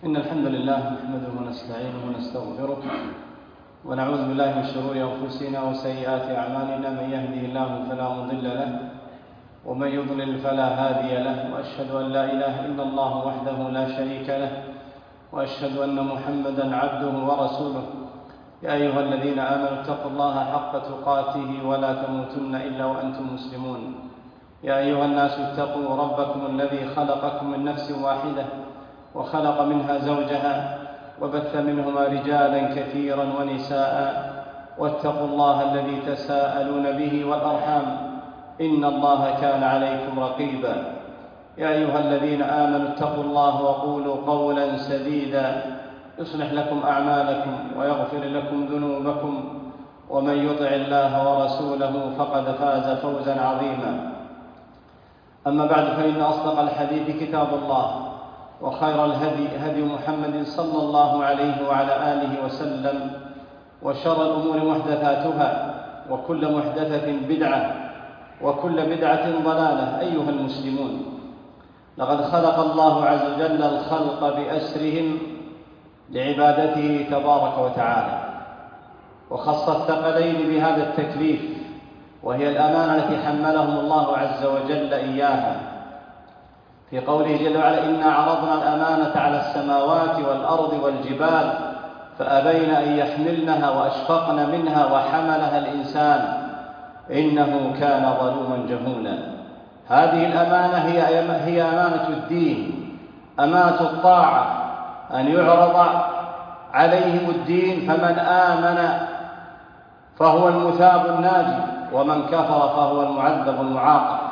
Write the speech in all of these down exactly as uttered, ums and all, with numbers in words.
إن الحمد لله نحمده ونستعينه ونستغفره ونعوذ بالله من شرور أنفسنا وسيئات أعمالنا. من يهده الله فلا مضل له ومن يضلل فلا هادي له، وأشهد أن لا إله إلا الله وحده لا شريك له، وأشهد أن محمدا عبده ورسوله. يا أيها الذين آمنوا اتقوا الله حق تقاته ولا تموتن إلا وأنتم مسلمون. يا أيها الناس اتقوا ربكم الذي خلقكم من نفس واحدة وخلق منها زوجها وبث منهما رجالا كثيرا ونساء، واتقوا الله الذي تساءلون به والأرحام إن الله كان عليكم رقيبا. يا أيها الذين آمنوا اتقوا الله وقولوا قولا سديدا يصلح لكم أعمالكم ويغفر لكم ذنوبكم، ومن يطع الله ورسوله فقد فاز فوزا عظيما. أما بعد، فإن أصدق الحديث كتاب الله، وخير الهدي هدي محمد صلى الله عليه وعلى آله وسلم، وشر الأمور محدثاتها، وكل محدثة بدعة، وكل بدعة ضلالة. أيها المسلمون، لقد خلق الله عز وجل الخلق بأسرهم لعبادته تبارك وتعالى، وخص الثقلين بهذا التكليف، وهي الأمانة التي حملهم الله عز وجل إياها في قوله جل وعلا: إنا عرضنا الأمانة على السماوات والأرض والجبال فأبين أن يحملنها وأشفقن منها وحملها الإنسان إنه كان ظلوما جهولا. هذه الأمانة هي هي أمانة الدين، أمانة الطاعة، أن يعرض عليهم الدين، فمن آمن فهو المثاب الناجي، ومن كفر فهو المعذب المعاقب.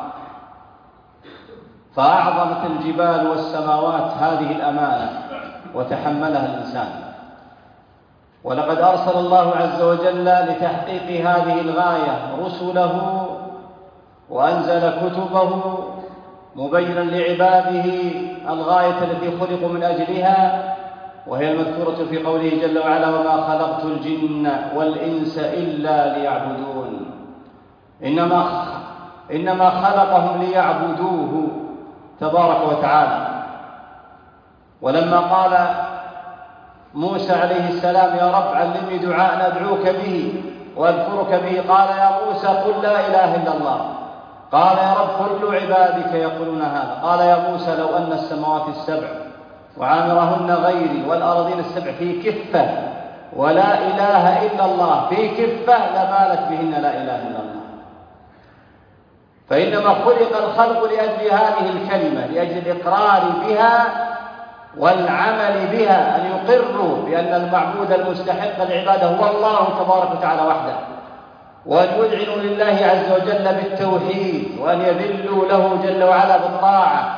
فأعظمت الجبال والسماوات هذه الأمانة وتحملها الإنسان، ولقد أرسل الله عز وجل لتحقيق هذه الغاية رسله، وأنزل كتبه مبينا لعباده الغاية التي خلقوا من أجلها، وهي المذكورة في قوله جل وعلا: وما خلقت الجن والإنس إلا ليعبدون. إنما إنما خلقهم ليعبدوه تبارك وتعالى. ولما قال موسى عليه السلام: يا رب علمني دعاء أدعوك به وأذكرك به، قال يا موسى قل لا إله إلا الله. قال يا رب كل عبادك يقولون هذا. قال يا موسى لو أن السماوات السبع وعامرهن غيري والأرضين السبع في كفة ولا إله إلا الله في كفة لمالت بهن لا إله إلا الله. فإنما خلق الخلق لأجل هذه الكلمة، لأجل الإقرار بها والعمل بها، أن يقروا بأن المعبود المستحق العبادة هو الله تبارك وتعالى وحده، وأن يذعنوا لله عز وجل بالتوحيد، وأن يذلوا له جل وعلا بالطاعة.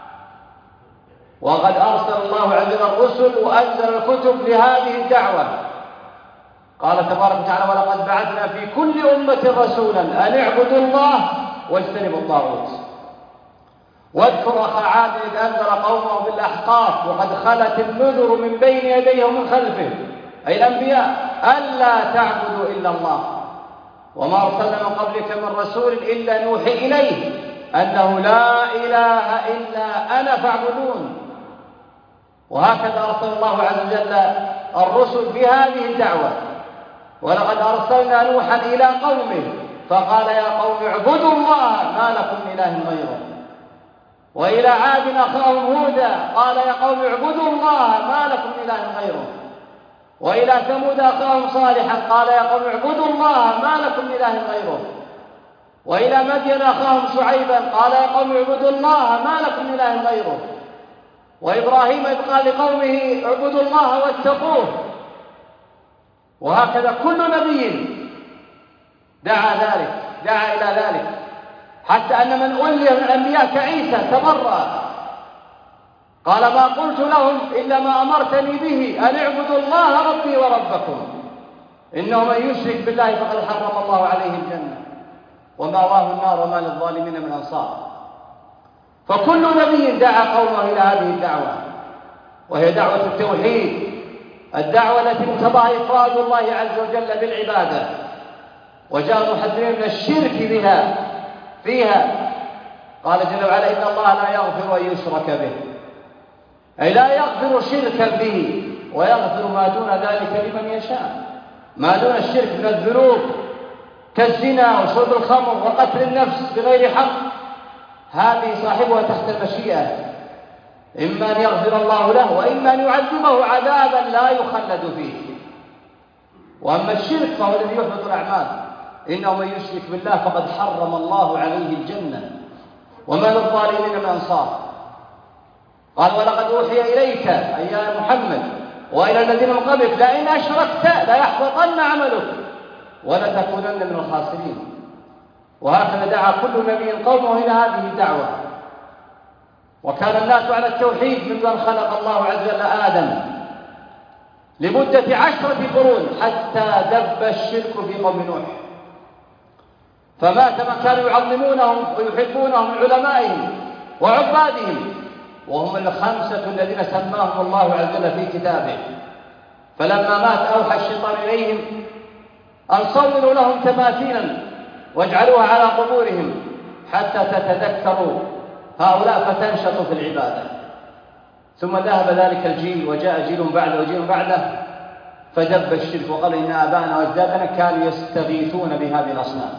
وقد أرسل الله عز وجل الرسل وأنزل الكتب لهذه الدعوة. قال تبارك وتعالى: ولقد بعثنا في كل أمة رسولا أن اعبدوا الله واجتنبوا الطاغوت. واذكر أخا عاد إذ أنذر قومه بالأحقاف وقد خلت النذر من بين يديه ومن خلفه، أي الأنبياء، ألا تعبدوا إلا الله، وما أرسلنا من قبلك من رسول إلا نوحي إليه أنه لا إله إلا أنا فاعبدون. وهكذا أرسل الله عز وجل الرسل بهذه الدعوة. ولقد أرسلنا نوحا إلى قومه فقال يا قوم اعبدوا الله ما لكم من إله غيره. وإلى عاد أخاهم هودا قال يا قوم اعبدوا الله ما لكم من إله غيره. وإلى ثمود أخاهم صالحا قال يا قوم اعبدوا الله ما لكم من إله غيره. وإلى مدين أخاهم شعيبا قال يا قوم اعبدوا الله ما لكم من إله غيره. وإبراهيم إذ قال لقومه اعبدوا الله واتقوه. وهكذا كل نبي دعا ذلك، دعا إلى ذلك، حتى أن من أولي من الأنبياء كعيسى تبرأ، قال ما قلت لهم إلا ما أمرتني به أن اعبدوا الله ربي وربكم إنه من يشرك بالله فقد حرم الله عليه الجنة ومأواه النار وما للظالمين من أنصار. فكل نبي دعا قومه إلى هذه الدعوة، وهي دعوة التوحيد، الدعوة التي مقتضاها إفراد الله عز وجل بالعبادة، وجاء محذرين من الشرك بها فيها. قال جل وعلا: إن الله لا يغفر أن يشرك به أي لا يغفر شركا به ويغفر ما دون ذلك لمن يشاء. ما دون الشرك من الذنوب كالزنا وشرب الخمر وقتل النفس بغير حق، هذه صاحبها تحت المشيئة، إما أن يغفر الله له وإما أن يعذبه عذابا لا يخلد فيه. وأما الشرك فهو الذي يحبط الأعمال، إنه من يشرك بالله فقد حرم الله عليه الجنة وما للظالمين من أنصار. قال ولقد أوحي إليك أي يا محمد وإلى الذين من قبلك لئن أشركت ليحبطن عملك ولتكونن من الخاسرين. وهكذا دعا كل نبي قومه إلى هذه الدعوة. وكان الناس على التوحيد منذ أن خلق الله عز وجل آدم لمدة عشرة قرون حتى دب الشرك في قوم نوح، فمات من كانوا يعظمونهم ويحبونهم من علمائهم وعبادهم، وهم الخمسة الذين سماهم الله عز وجل في كتابه. فلما مات أوحى الشيطان إليهم أن صوروا لهم تماثيلا واجعلوها على قبورهم حتى تتذكروا هؤلاء فتنشطوا في العبادة. ثم ذهب ذلك الجيل وجاء جيل بعده وجيل بعده فدب الشرك، وقال إن آباءنا وأجدادنا كانوا يستغيثون بهذه الأصنام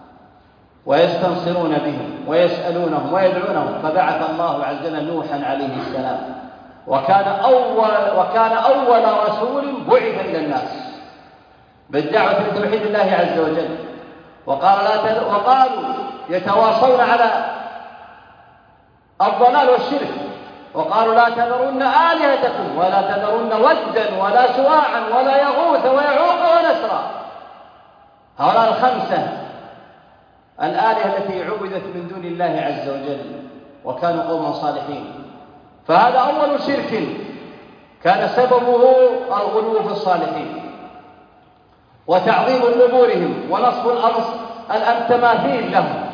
ويستنصرون بهم ويسألونهم ويدعونهم، فبعث الله عز وجل نوحا عليه السلام، وكان أول, وكان أول رسول بعث إلى الناس بالدعوة لتوحيد الله عز وجل. وقال لا تد... وقالوا يتواصون على الضلال والشرك، وقالوا لا تذرن آلهتكم ولا تذرن ودا ولا سواعا ولا يغوث ويعوق ونسرا. هؤلاء الخمسة الآلهة التي عبدت من دون الله عز وجل، وكانوا قوما صالحين. فهذا أول شرك كان سببه الغلو في الصالحين وتعظيم قبورهم ونصب التماثيل لهم.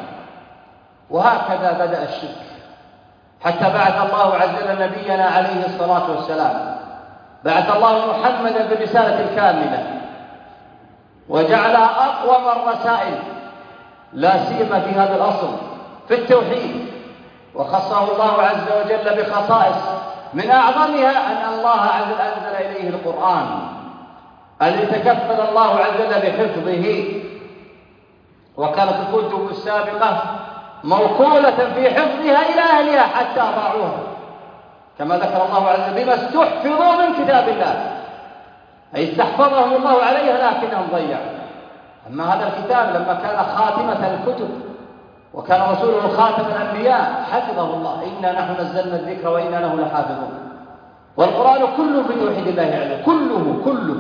وهكذا بدأ الشرك حتى بعث الله عز وجل نبينا عليه الصلاة والسلام، بعث الله محمدا بالرسالة الكاملة وجعلها أقوم الرسائل لا سيما في هذا الأصل في التوحيد. وخصه الله عز وجل بخصائص من أعظمها أن الله عز وجل أنزل إليه القرآن الذي تكفل الله عز وجل بحفظه، وكانت الكتب السابقة موكولة في حفظها إلى أهلها حتى أضاعوها، كما ذكر الله عز وجل بما استحفظوا من كتاب الله، أي استحفظهم الله عليها لكنهم ضيعوا. أما هذا الكتاب لما كان خاتمة الكتب وكان رسوله خاتم الأنبياء حفظه الله، إنا نحن نزلنا الذكر وإنا له لحافظون. والقرآن كله في توحيد الله عز وجل، كله كله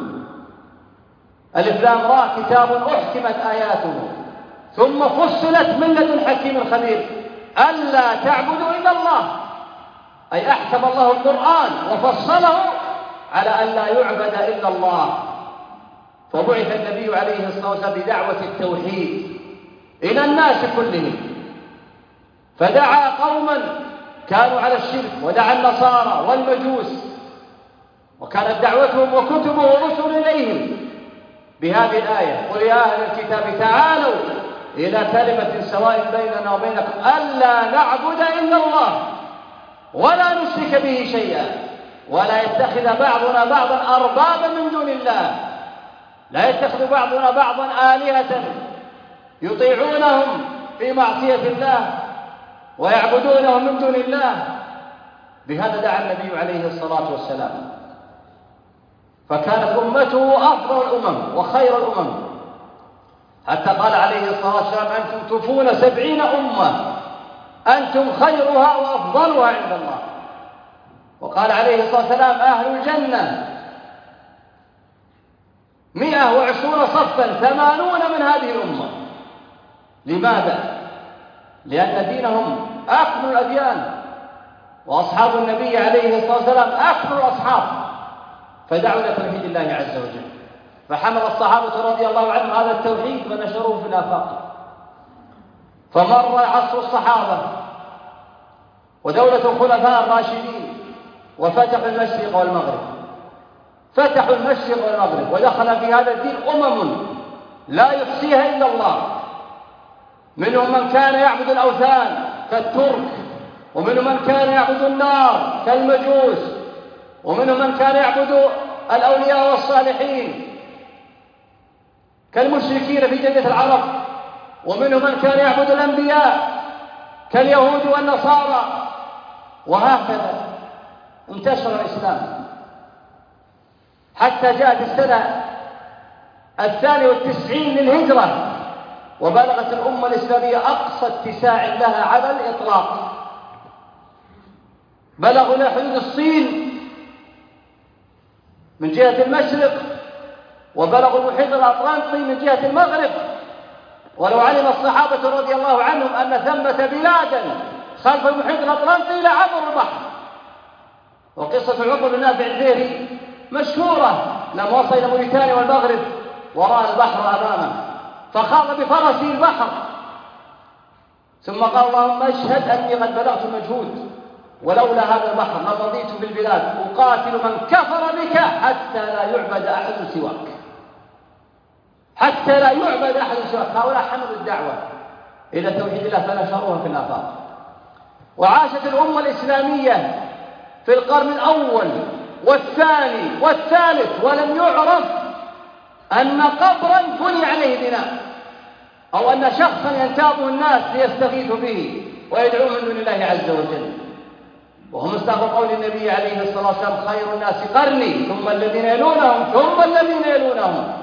ألف لام را كتاب أحكمت آياته ثم فصلت من لدن حكيم خبير ألا تعبدوا إلا الله، أي أحكم الله القرآن وفصله على أن لا يعبد إلا الله. فبعث النبي عليه الصلاة والسلام بدعوة التوحيد إلى الناس كلهم، فدعا قوما كانوا على الشرك ودعا النصارى والمجوس، وكانت دعوتهم وكتبه ورسل إليهم بهذه الآية: قل يا أهل الكتاب تعالوا إلى كلمة سواء بيننا وبينكم ألا نعبد إلا الله ولا نشرك به شيئا ولا يتخذ بعضنا بعضا أربابا من دون الله. لا يتخذ بعضنا بعضا آلهة يطيعونهم في معصية الله ويعبدونهم من دون الله. بهذا دعا النبي عليه الصلاة والسلام، فكانت أمته أفضل الأمم وخير الأمم، حتى قال عليه الصلاة والسلام: أنتم تفون سبعين أمة أنتم خيرها وأفضلها عند الله. وقال عليه الصلاة والسلام: أهل الجنة مئة وعشرون صفا ثمانون من هذه الأمة. لماذا؟ لأن دينهم أكمل الأديان، وأصحاب النبي عليه الصلاة والسلام أكمل الأصحاب، فدعوا إلى توحيد الله عز وجل. فحمل الصحابة رضي الله عنهم هذا التوحيد ونشروه في الآفاق. فمر عصر الصحابة ودولة الخلفاء الراشدين وفتحوا المشرق والمغرب، فتحوا المشرق والمغرب، ودخل في هذا الدين أمم لا يحصيها إلا الله. منهم من كان يعبد الأوثان كالترك، ومنهم من كان يعبد النار كالمجوس، ومنهم من كان يعبد الأولياء والصالحين كالمشركين في جزيرة العرب، ومنهم من كان يعبد الأنبياء كاليهود والنصارى، وهكذا انتشر الإسلام حتى جاءت السنة الثانية والتسعين للهجرة، وبلغت الأمة الإسلامية أقصى اتساع لها على الإطلاق، بلغوا إلى حدود الصين من جهة المشرق، وبلغوا المحيط الأطلنطي من جهة المغرب. ولو علم الصحابة رضي الله عنهم أن ثمة بلادا خلف المحيط الأطلنطي لعبروا البحر. وقصة العقبة بن نافع الديري مشهورة، لما وصل إلى موريتانيا والمغرب ورأى البحر أمامه فخاض بفرسه البحر، ثم قال اللهم اشهد أني قد بلغت المجهود، ولولا هذا البحر لمضيت في البلاد أقاتل من كفر بك حتى لا يعبد أحد سواك، حتى لا يعبد أحد سواك. هؤلاء حملوا الدعوة إلى توحيد الله فنشروها في الآفاق. وعاشت الأمة الإسلامية في القرن الأول والثاني والثالث ولم يعرف أن قبرا بني عليه بناء، أو أن شخصا ينتابه الناس ليستغيثوا به ويدعوه من دون الله عز وجل. وهم استغرب قول النبي عليه الصلاة والسلام خير الناس قرني ثم الذين يلونهم ثم الذين يلونهم.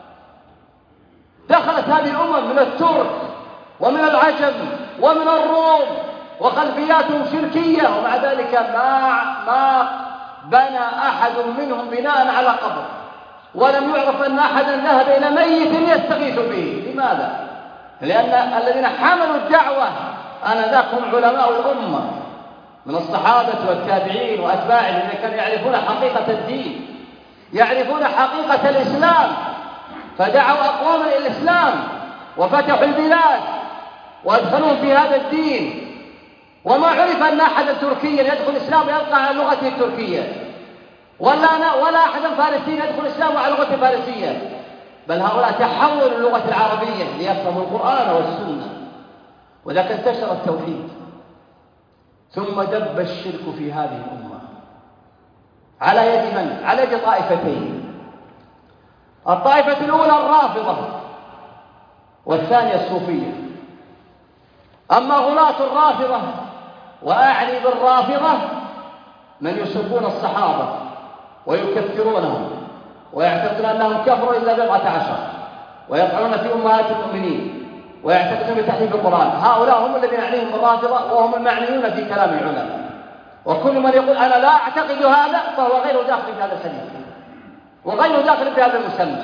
دخلت هذه الأمم من الترك ومن العجم ومن الروم وخلفياتهم شركية، ومع ذلك ما ما بنى أحد منهم بناء على قبر، ولم يعرف أن أحدا ذهب إلى ميت يستغيث به. لماذا؟ لأن الذين حملوا الدعوة آنذاك هم علماء الأمة من الصحابة والتابعين وأتباعهم، الذين كانوا يعرفون حقيقة الدين، يعرفون حقيقة الإسلام، فدعوا أقواما إلى الإسلام وفتحوا البلاد وأدخلوهم في هذا الدين. وما عرف أن أحدا تركيا يدخل الإسلام ويبقى على لغته التركية، ولا ولا أحدا فارسيا يدخل الإسلام على لغته الفارسية، بل هؤلاء تحولوا اللغة العربية ليفهموا القرآن والسنة، وذاك انتشر التوحيد. ثم دب الشرك في هذه الأمة على يد من؟ على يد طائفتين، الطائفة الأولى الرافضة والثانية الصوفية. أما غلاة الرافضة، وأعني بالرافضة من يسبون الصحابة ويكفرونهم ويعتقدون أنهم كفروا إلا بضعة عشر، ويطعنون في أمهات المؤمنين ويعتقدون بتحريف القرآن، هؤلاء هم الذين عليهم بالرافضة، وهم المعنيون في كلام العلماء. وكل من يقول أنا لا أعتقد هذا فهو غير داخل في هذا الحديث وغير داخل في هذا المسمى.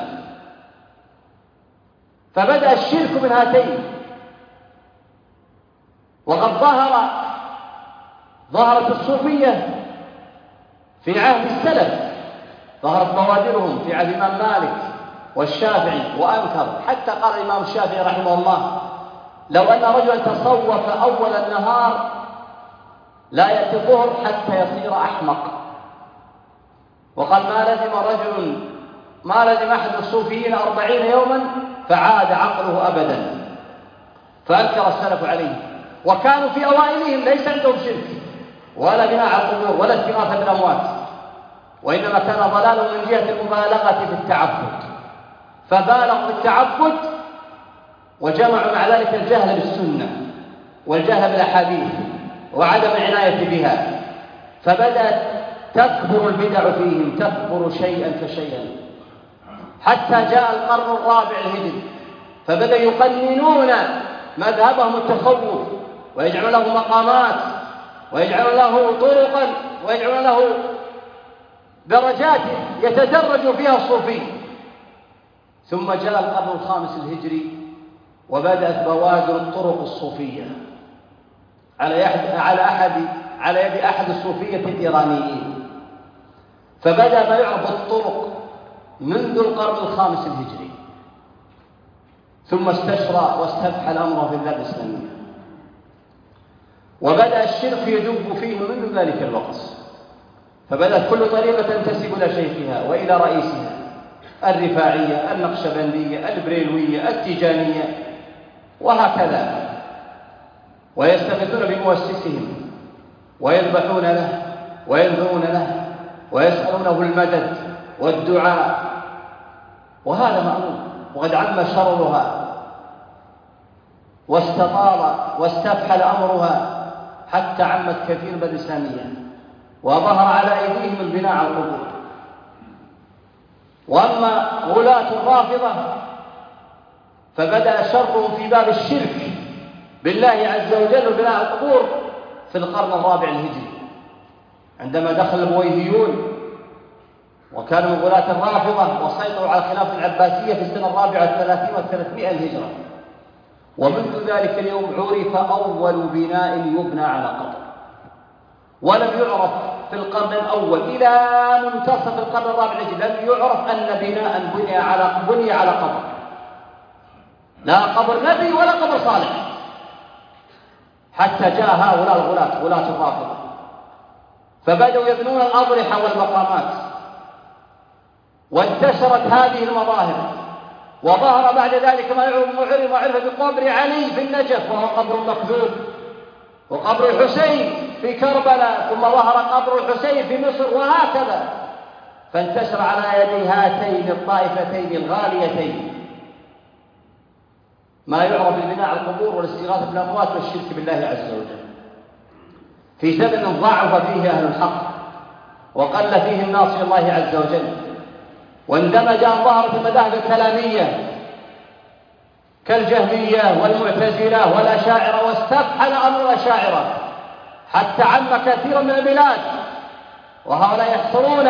فبدأ الشرك من هاتين، وقد ظهر ظهرت الصوفية في عهد السلف، ظهرت بوادرهم في عهد الإمام مالك والشافعي وأنكر، حتى قال الإمام الشافعي رحمه الله لو أن رجلا تصوف أول النهار لا يأتي الظهر حتى يصير أحمق. وقال ما لزم رجل ما لزم أحد الصوفيين أربعين يوما فعاد عقله أبدا. فأنكر السلف عليه، وكانوا في أوائلهم ليس عندهم شرك ولا بناء على القبور ولا استغاثة بالأموات، وإنما كان ضلاله من جهة المبالغة في التعبد، فبالغوا في التعبد وجمعوا مع ذلك الجهل بالسنة والجهل بالأحاديث وعدم العناية بها، فبدأت تكبر البدع فيهم، تكبر شيئا فشيئا، حتى جاء القرن الرابع الهجري فبدأ يقننون مذهبهم التصوف ويجعلون له مقامات ويجعلون له طرقا ويجعلون له درجات يتدرج فيها الصوفي. ثم جاء القرن الخامس الهجري وبدأت بوادر الطرق الصوفية على على أحد على يد أحد الصوفية الإيرانيين، فبدأ ما يعرف الطرق منذ القرن الخامس الهجري، ثم استشرى واستبحى الأمر في البلاد الإسلامية، وبدأ الشرك يدب فيه منذ ذلك الوقت. فبدأت كل طريقة تنتسب إلى شيخها وإلى رئيسها، الرفاعية، النقشبندية، البريلوية، التيجانية، وهكذا، ويستغيثون بمؤسسهم ويذبحون له وينذرون له ويسألونه المدد والدعاء، وهذا مأمون. وقد عم شررها واستطال واستفحل أمرها حتى عمت كثير من الإسلامية، وظهر على أيديهم البناء على القبور. وأما غلاة الرافضة فبدأ شرهم في باب الشرك بالله عز وجل وبناء القبور في القرن الرابع الهجري، عندما دخل البويهيون وكانوا من غلاة الرافضة وسيطروا على الخلافة العباسية في السنة الرابعة والثلاثين والثلاثمائة الهجرة. ومنذ ذلك اليوم عرف أول بناء يبنى على قبر، ولم يعرف في القرن الأول إلى منتصف القرن الرابع الهجري لم يعرف أن بناء بني على بني على قبر، لا قبر نبي ولا قبر صالح، حتى جاء هؤلاء الغلاة غلاة الرافضة فبدأوا يبنون الأضرحة والمقامات، وانتشرت هذه المظاهر. وظهر بعد ذلك ما عرف وعرف بقبر علي في النجف وهو قبر مكذوب، وقبر الحسين في كربلاء، ثم ظهر قبر الحسين في مصر، وهكذا. فانتشر على يدي هاتين الطائفتين الغاليتين ما يعرف بالبناء على القبور والاستغاثة بالأموات والشرك بالله عز وجل، في زمن ضعف فيه أهل الحق وقل فيه الناصر الله عز وجل، واندمج أن ظهرت المذاهب الكلامية كالجهمية والمعتزلة والأشاعرة، واستفحل أمر الأشاعرة حتى عم كثيرا من البلاد. وهؤلاء يحصرون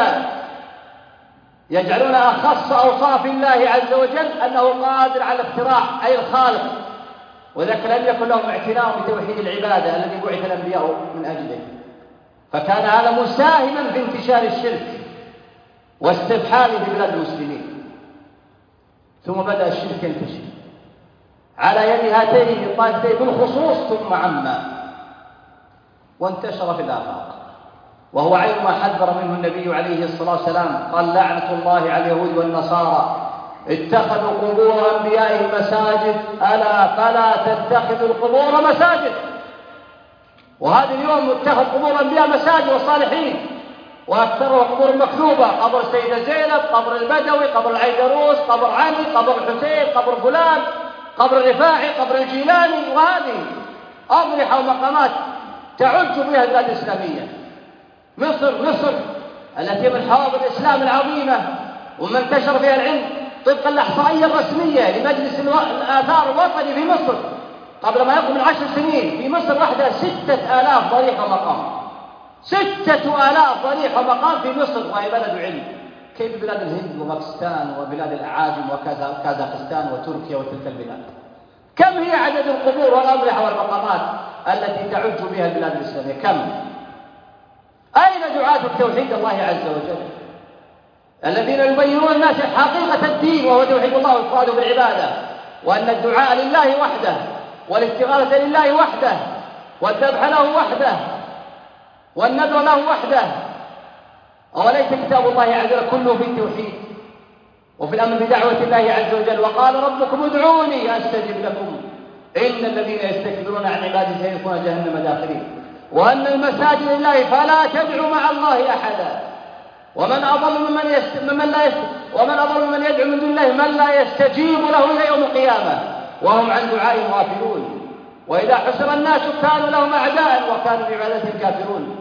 يجعلون أخص أوصاف الله عز وجل أنه قادر على الاختراع أي الخالق، وذلك لم يكن لهم اعتناء بتوحيد العبادة الذي بعث الأنبياء من أجله، فكان هذا مساهما في انتشار الشرك واستفحاله في بلاد المسلمين. ثم بدأ الشرك ينتشر على يد هاتين الطائفتين بالخصوص، ثم عم وانتشر في الآفاق، وهو عين ما حذر منه النبي عليه الصلاة والسلام، قال: لعنة الله على اليهود والنصارى اتخذوا قبور أنبيائهم مساجد، ألا فلا تتخذوا القبور مساجد. وهذا اليوم اتخذ قبور أنبياء مساجد والصالحين، وأكثرها قبور مكذوبة، قبر السيدة زينب، قبر البدوي، قبر العيدروس، قبر علي، قبر الحسين، قبر فلان، قبر الرفاعي، قبر الجيلاني. وهذه أضرحة ومقامات تعج بها البلاد الإسلامية. مصر مصر التي من حواضر الإسلام العظيمة ومن انتشر فيها العلم طبقا الإحصائية الرسمية لمجلس الآثار الوطني في مصر قبل ما يقرب من عشر سنين، في مصر وحدها ستة آلاف ضريح ومقام، ستة آلاف ضريح ومقام في مصر، وهي بلد علم. كيف بلاد الهند وباكستان وبلاد الأعاجم وكازاخستان وتركيا وتلك البلاد؟ كم هي عدد القبور والأضرحة والمقامات التي تعج بها البلاد الإسلامية؟ كم؟ أين دعاة التوحيد الله عز وجل الذين يبينون الناس حقيقة الدين وهو توحيد الله وإفراده بالعبادة، وأن الدعاء لله وحده والاستغاثة لله وحده والذبح له وحده والنذر له وحده؟ أوليس كتاب الله عز وجل كله في التوحيد وفي الأمر بدعوة الله عز وجل؟ وقال ربكم ادعوني أستجب لكم إن الذين يستكبرون عن عبادي سيدخلون جهنم داخلين، وأن المساجد لله فلا تدعوا مع الله أحدا، ومن أضل ممن يست... ممن لا يست... ومن أضل ممن يدعو من دون الله من لا يستجيب له إلى يوم القيامة وهم عن دعائهم غافلون، وإذا حشر الناس كانوا لهم أعداء وكانوا بعبادتهم كافرون.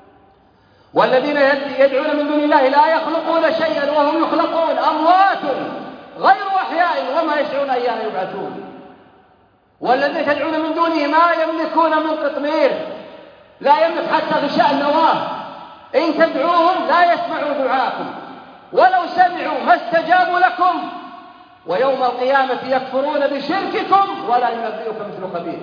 والذين يدعون من دون الله لا يخلقون شيئا وهم يخلقون، أموات غير أحياء وما يشعرون أيان يبعثون. والذين تدعون من دونه ما يملكون من قطمير، لا يملك حتى غشاء النواه، إن تدعوهم لا يسمعوا دعاءكم ولو سمعوا ما استجابوا لكم، ويوم القيامة يكفرون بشرككم ولا ينبئك مثل خبير.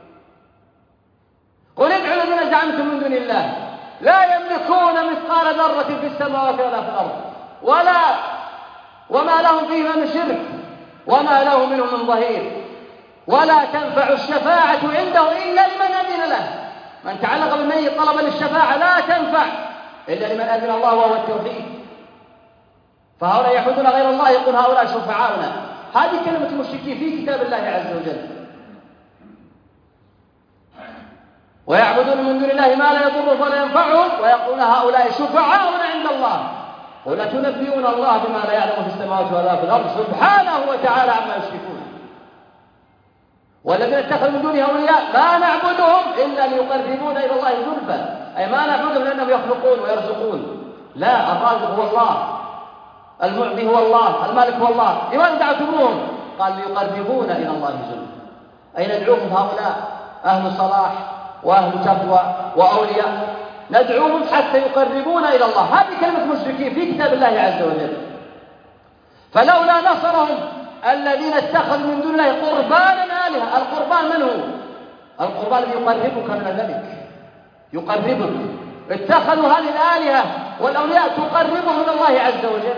قل ادعوا الذين زعمتم من دون الله لا يملكون مثقال ذرة في السماوات ولا في الأرض ولا وما لهم فيها من شرك وما له منهم من ظهير، ولا تنفع الشفاعة عنده إلا لمن أذن له. من تعلق بالميت طلبا للشفاعة لا تنفع إلا لمن أذن الله وهو التوحيد. فهؤلاء يعبدون غير الله، يقول هؤلاء شفعاؤنا. هذه كلمة المشركين في كتاب الله عز وجل. ويعبدون من دون الله ما لا يضرهم ولا ينفعهم ويقولون هؤلاء شفعاؤنا عند الله قل أتنبئون الله بما لا يعلم في السماوات ولا في الأرض سبحانه وتعالى عما يشركون. والذين اتخذوا من دونه أولياء ما نعبدهم إلا ليقربونا إلى الله زلفى، أي ما نعبدهم لأنهم يخلقون ويرزقون، لا، الرازق هو الله، المعطي هو الله، المالك هو الله. لماذا دعوتموهم؟ قال ليقربونا إلى الله زلفى، أي ندعوهم هؤلاء أهل صلاح وأهل تقوى وأولياء، ندعوهم حتى يقربونا إلى الله. هذه كلمة مشركين في كتاب الله عز وجل. فلولا نصرهم الذين اتخذوا من دون الله قربانا آلهة. القربان من هو؟ القربان الذي يقربك من الملك، يقربك. اتخذوا هذه الآلهة والأولياء تقربهم من الله عز وجل.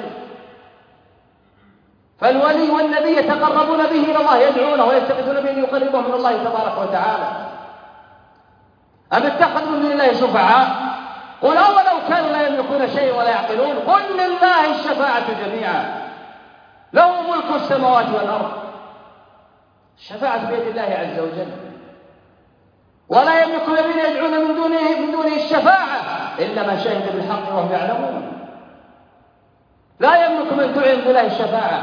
فالولي والنبي يتقربون به إلى الله، يدعونه ويستغيثون به ليقربهم من الله تبارك وتعالى. أم اتخذوا من دون الله شفعاء؟ قل أولو كانوا لا يملكون شيئا ولا يعقلون قل لله الشفاعة جميعا له ملك السماوات والأرض. الشفاعة بيد الله عز وجل، ولا يملك الذين يدعون من دونه من دونه الشفاعة إلا من شهد بالحق وهم يعلمون. لا يملك من دعي من الله الشفاعة.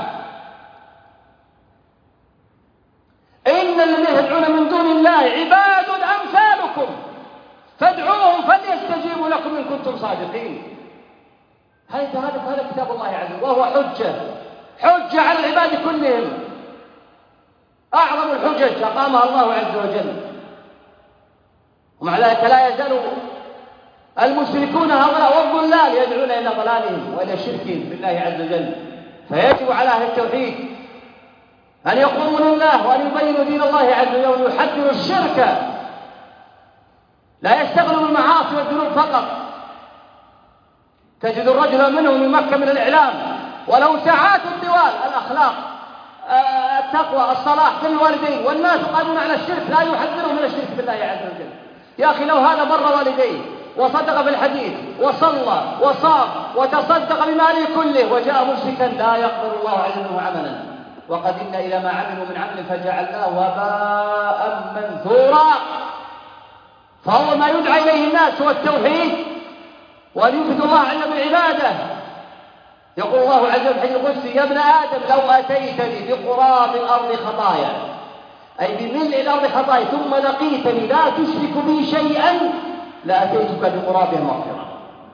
إن الذين يدعون من دون الله عباد أمثالكم فادعوهم فليستجيبوا لكم إن كنتم صادقين. هذا هذا كتاب الله عز وجل، وهو حجة حجة على العباد كلهم، أعظم الحجج أقامها الله عز وجل. ومع ذلك لا يزال المشركون هؤلاء والضلال يدعون إلى ضلالهم وإلى شركهم بالله عز وجل. فيجب على أهل التوحيد أن يقوموا لله وأن يبينوا دين الله عز وجل ويحذروا الشرك، لا يشتغلوا بالمعاصي والذنوب فقط. تجد الرجل منهم يمكن من الإعلام ولو ساعات طوال الأخلاق التقوى الصلاح بالوالدين، والناس قادمون على الشرك لا يحذرهم من الشرك بالله عز وجل. يا أخي لو هذا بر والديه وصدق بالحديث وصلى وصام وتصدق بماله كله وجاء مشركا لا يقبل الله عنه عملا وقدمنا إلى ما عملوا من عمل فجعلناه هباء منثورا. فهو ما يدعى إليه الناس هو التوحيد وأن يفردوا الله عز بالعبادة. يقول الله عز وجل في الحديث القدسي يا ابن آدم لو أتيتني بقراب الأرض خطايا، أي بملء الأرض خطايا، ثم لقيتني لا تشرك بي شيئا لأتيتك بقرابها مغفرة.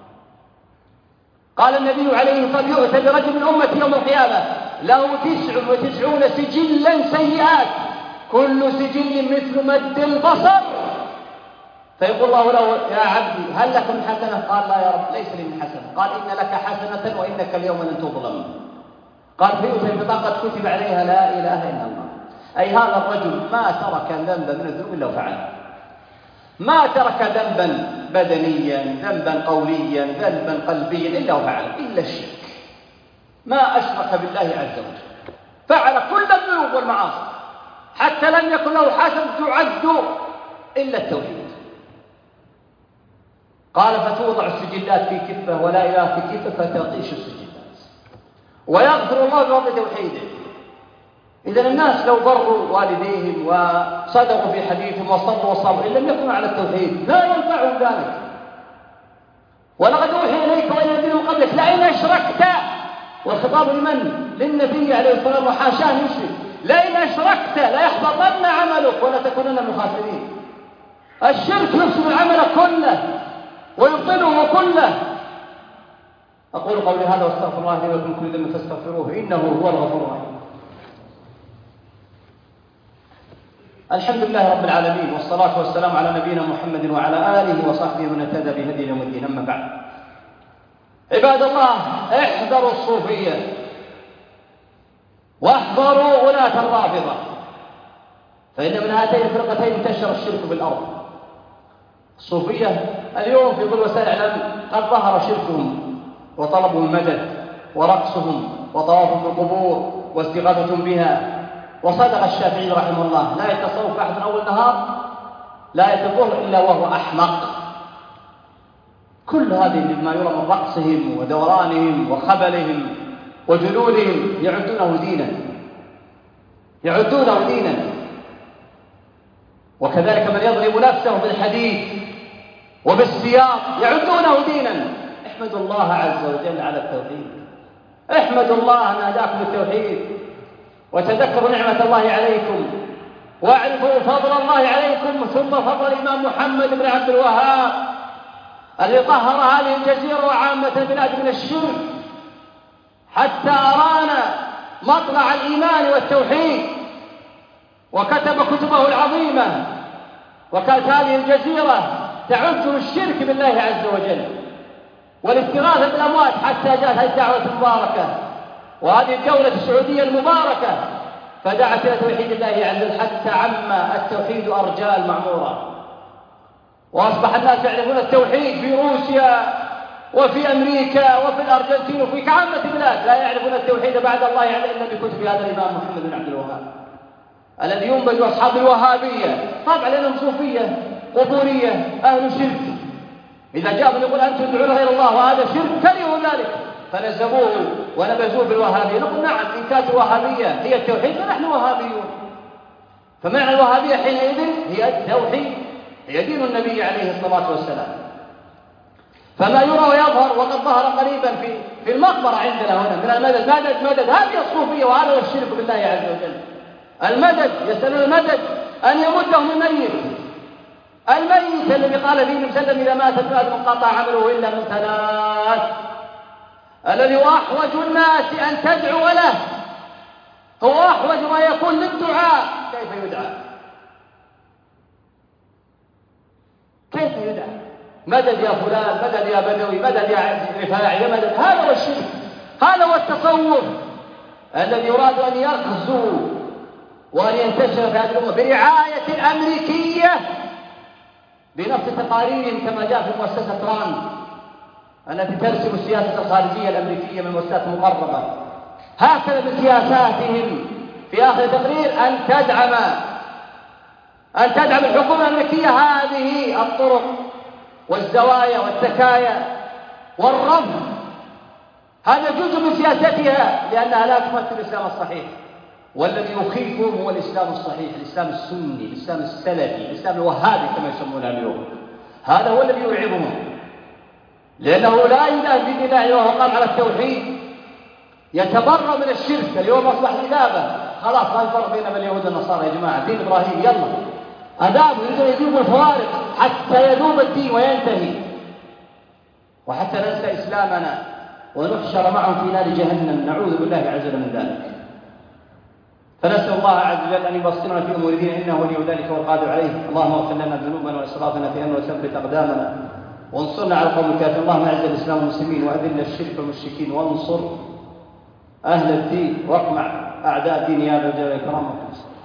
قال النبي عليه الصلاة والسلام يؤتى برجل من أمتي يوم القيامة له تسع وتسعون سجلا سيئات كل سجل مثل مد البصر، فيقول الله له يا عبدي هل لك من حسنة؟ قال لا يا رب ليس لي من حسنة. قال إن لك حسنة وإنك اليوم لن تظلم. قال فيؤتى ببطاقة كتب عليها لا إله إلا الله. أي هذا الرجل ما ترك ذنبا من الذنوب إلا وفعله، ما ترك ذنبا بدنيا ذنبا قوليا ذنبا قلبيا إلا وفعله إلا الشرك، ما أشرك بالله عز وجل، فعل كل الذنوب والمعاصي حتى لم يكن له حسنة تعد إلا التوحيد. قال فتوضع السجلات في كفة ولا إله في كفة فتطيش السجلات ويغفر الله بفضل توحيده. إذن الناس لو بروا والديهم وصدقوا في حديثهم وصلوا وصبروا إن لم يكونوا على التوحيد لا ينفعهم ذلك. ولقد أوحي إليك وإلى الذين من قبلك لئن أشركت، والخطاب لمن؟ للنبي عليه الصلاة والسلام وحاشاه يشرك، لئن أشركت ليحبطن عملك ولتكونن من الخاسرين. الشرك يفسد العمل كله ويبطله كله. أقول قولي هذا واستغفر الله لي ولكم كل ذنب فاستغفروه إنه هو الغفور الرحيم. الحمد لله رب العالمين والصلاة والسلام على نبينا محمد وعلى آله وصحبه من اهتدى بهدي يوم الدين. أما بعد، عباد الله احذروا الصوفية واحذروا غلاة الرافضة، فإن من هاتين الفرقتين انتشر الشرك بالأرض. الصوفية اليوم في ظل وسائل الإعلام قد ظهر شركهم وطلبوا المدد ورقصهم وطوافهم بالقبور واستغاثتهم بها. وصدق الشافعي رحمه الله لا يتصوف أحد أول النهار لا يتظهر إلا وهو أحمق. كل هذه مما يرى من رقصهم ودورانهم وخبلهم وجلودهم يعدونه دينا، يعدونه دينا. وكذلك من يضرب نفسه بالحديد وبالسياط يعدونه دينا. احمدوا الله عز وجل على التوحيد، احمدوا الله أن هداكم التوحيد، وتذكروا نعمة الله عليكم، واعرفوا فضل الله عليكم، ثم فضل الإمام محمد بن عبد الوهاب الذي طهر هذه الجزيرة وعامة البلاد من الشرك حتى أرانا مطلع الإيمان والتوحيد، وكتب كتبه العظيمة، وكانت هذه الجزيرة تعج الشرك بالله عز وجل والاستغاثة بالأموات حتى جاءت هذه الدعوة المباركة وهذه الدولة السعودية المباركة فدعت إلى توحيد الله عز وجل حتى عم التوحيد أرجاء المعمورة، وأصبح الناس يعرفون التوحيد في روسيا وفي أمريكا وفي الأرجنتين وفي كعامة البلاد، لا يعرفون التوحيد بعد الله إلا بكتب هذا الإمام محمد بن عبد الوهاب الذي ينبذ أصحاب الوهابية طبعا لأنهم صوفية قبورية أهل شرك. إذا جاء من يقول أنتم تدعون غير الله وهذا شرك كرهوا ذلك فنزبوه ونبذوه بالوهابية. نقول نعم إن كانت الوهابية هي التوحيد فنحن وهابيون، فمعنى الوهابية حينئذ هي التوحيد، هي دين النبي عليه الصلاة والسلام. فما يرى ويظهر وقد ظهر قريبا في في المقبرة عندنا هنا من المدد مدد مدد هذه الصوفية وهذا هو الشرك بالله عز وجل. المدد يسألون المدد أن يمدهم الميت، الميت الذي قال فيه النبي صلى الله عليه وسلم إذا مات ابن آدم انقطع عمله إلا من ثلاث، الذي هو أحوج الناس أن تدعو له، هو أحوج ما يكون للدعاء. كيف يدعى؟ كيف يدعى؟ مدد يا فلان، مدد يا بدوي، مدد يا رفاعي، يا مدد. هذا هو الشرك، هذا هو التصوف الذي يراد أن يغزو وأن ينتشر في هذه الأمة برعاية الأمريكية بنفس تقاريرهم كما جاء في مؤسسة راند التي ترسم السياسة الخارجية الأمريكية من المؤسسات المقربة. هكذا بسياساتهم في آخر تقرير أن تدعم أن تدعم الحكومة الأمريكية هذه الطرق والزوايا والتكايا والرفض. هذا جزء من سياستها لأنها لا تمثل الإسلام الصحيح، والذي يخيفهم هو الإسلام الصحيح، الإسلام السني، الإسلام السلفي، الإسلام الوهابي كما يسمونه اليوم. هذا هو الذي يرعبهم، لأنه لا إله بدين الله وهو قام على التوحيد يتبرأ من الشرك. اليوم أصبح إذابة، خلاص لا يفرق بين اليهود والنصارى يا جماعة، دين إبراهيم يلا أذابوا يريدون يذوبوا الفوارق حتى يذوب الدين وينتهي، وحتى ننسى إسلامنا ونحشر معهم في نار جهنم، نعوذ بالله عز وجل من ذلك. فنسأل الله عز وجل أن يبصرنا في أمور ديننا إنه ولي ذلك والقادر عليه. اللهم اغفر لنا ذنوبنا وإسرافنا في أمرنا وثبت أقدامنا وانصرنا على القوم الكافرين. اللهم أعز الإسلام والمسلمين وأذل الشرك والمشركين وانصر أهل الدين واقمع أعداء الدين يا ذا الجلال والإكرام.